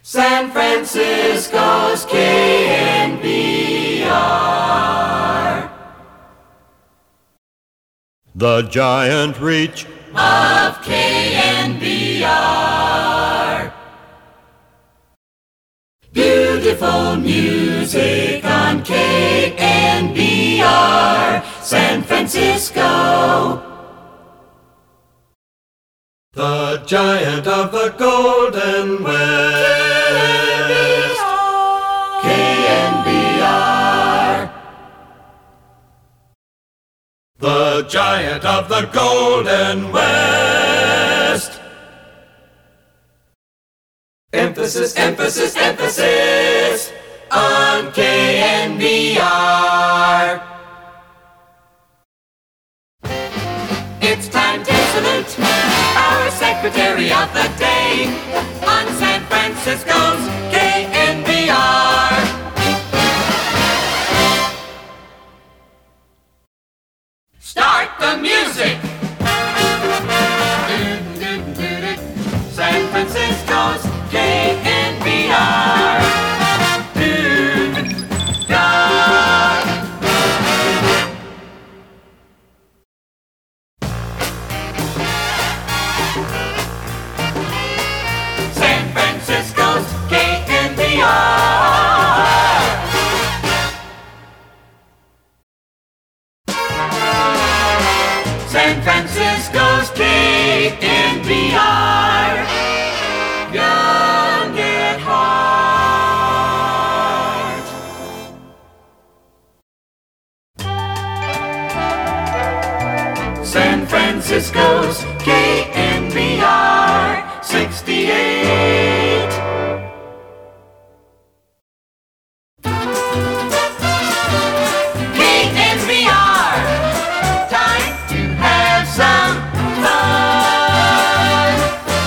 San Francisco's KNBR. The giant reach of KNBR. Beautiful music on KNBR, San Francisco. The giant of the Golden West. KNBR. The giant of the Golden West. Emphasis, emphasis, emphasis on KNBR. It's time to salute our Secretary of the Day on San Francisco's KNBR. Start the music! San Francisco's KNBR. San Francisco's KNBR. San Francisco's KNBR. Young at heart. San Francisco's KNBR 68. KNBR, time to have some fun.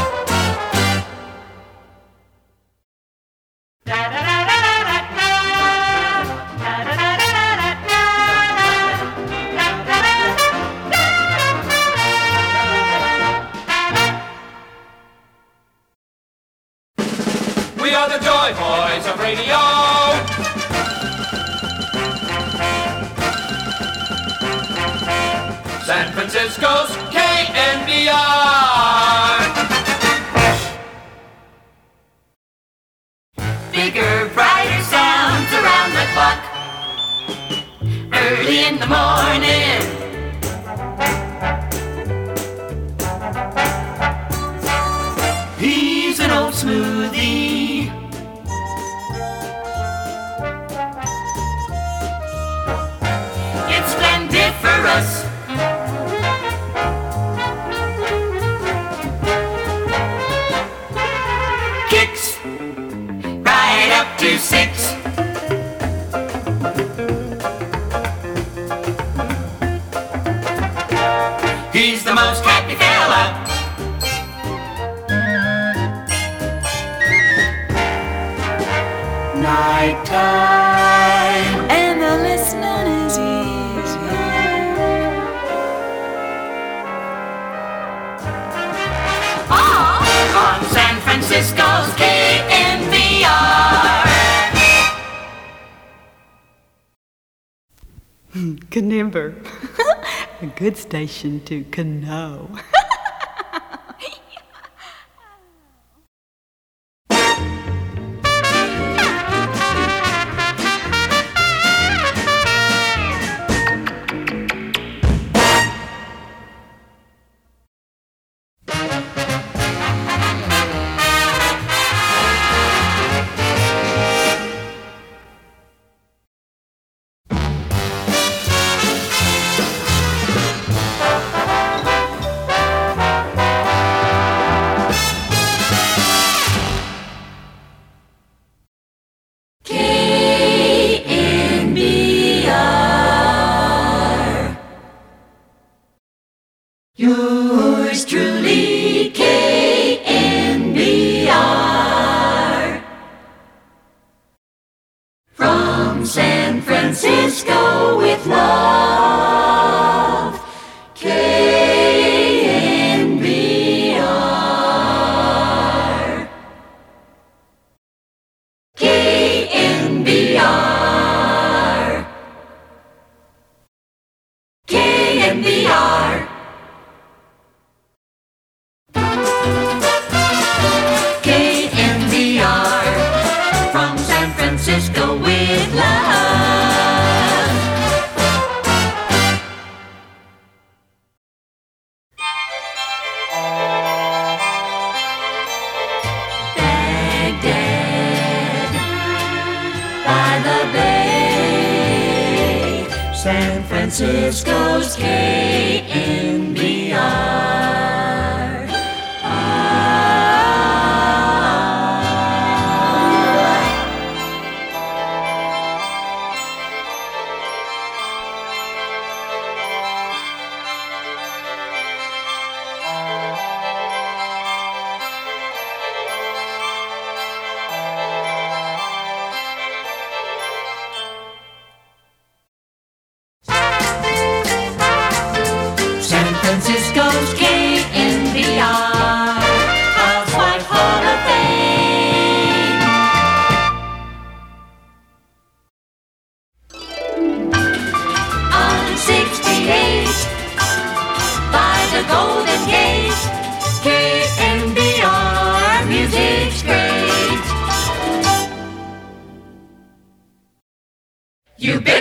We are the Joy Boys of radio. San Francisco's KNBR. Bigger, brighter sounds around the clock. Early in the morning. He's an old smoothie. It's splendiferous. Kicks right up to 6. He's the most happy fella. Nighttime, and the listening is easier. all on San Francisco's KNBR. Canimber, a good station to know. Yours truly, KNBR. From San Francisco with love, KNBR. Francisco's KNBR. San Francisco's KNBR, Housewife Hall of Fame. On 68, by the Golden Gate, KNBR, music's great. You bet.